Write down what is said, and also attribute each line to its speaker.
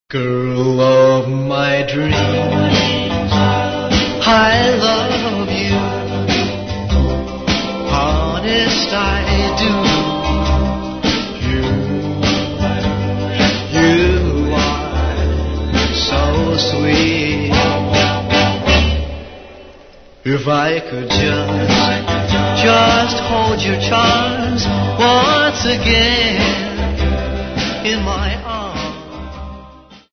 Speaker 1: Girl of my dreams, I love you. Honest, I do. You are so sweet. If I could just hold your charms once again.